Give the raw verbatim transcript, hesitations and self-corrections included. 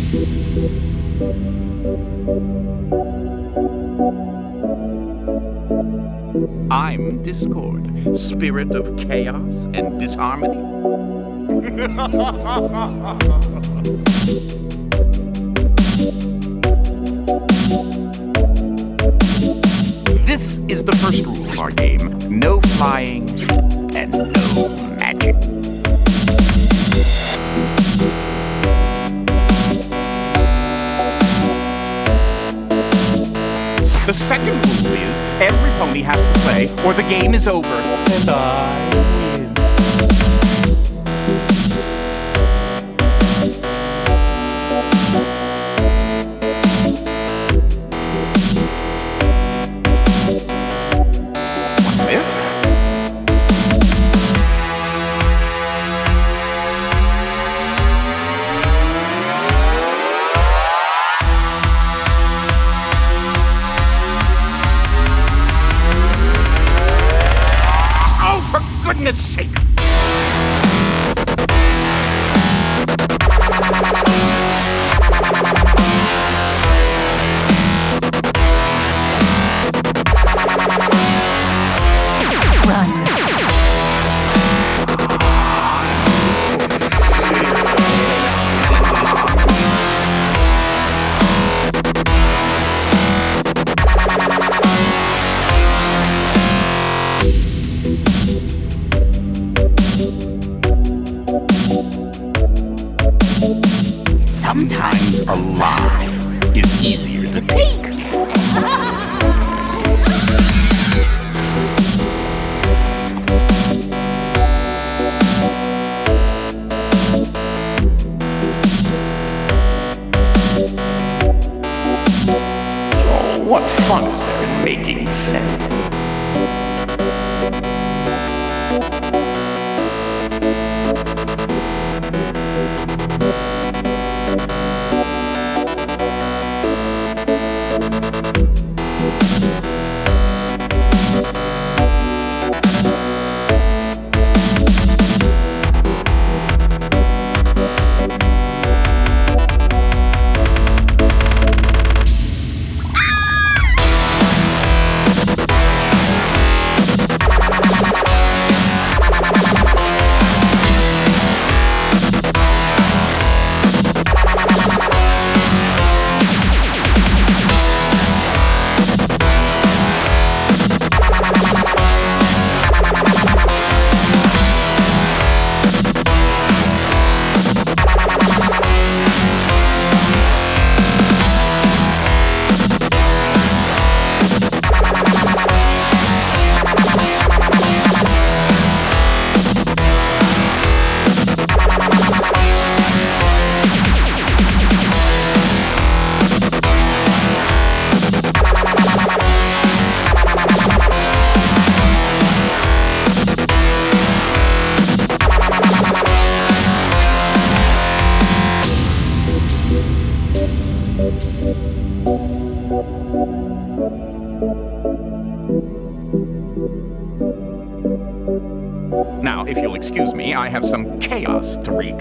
I'm Discord, spirit of chaos and disharmony. This is the first rule of our game. No flying and no magic. The second rule is every pony has to play or the game is over. And I win. What's this? Oh, for goodness sake! Sometimes a lie is easier to take. Oh, what fun is there in making sense? Now, if you'll excuse me, I have some chaos to wreak.